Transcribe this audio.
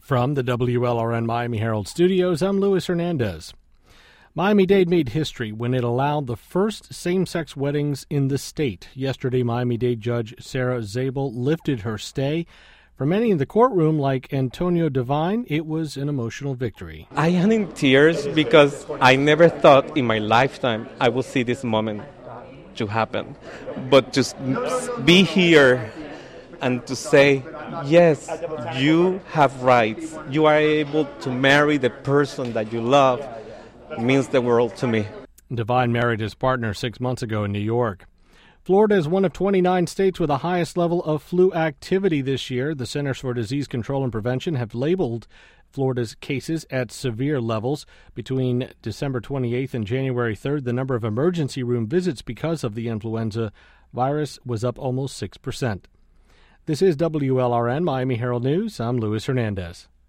From the WLRN Miami Herald Studios, I'm Luis Hernandez. Miami-Dade made history when it allowed the first same-sex weddings in the state. Yesterday, Miami-Dade Judge Sarah Zabel lifted her stay. For many in the courtroom, like Antonio Devine, it was an emotional victory. I am in tears because I never thought in my lifetime I would see this moment to happen. But to be here and to say, yes, you have rights. You are able to marry the person that you love. Means the world to me. Devine married his partner 6 months ago in New York. Florida is one of 29 states with the highest level of flu activity this year. The Centers for Disease Control and Prevention have labeled Florida's cases at severe levels. Between December 28th and January 3rd, the number of emergency room visits because of the influenza virus was up almost 6%. This is WLRN Miami Herald News. I'm Luis Hernandez.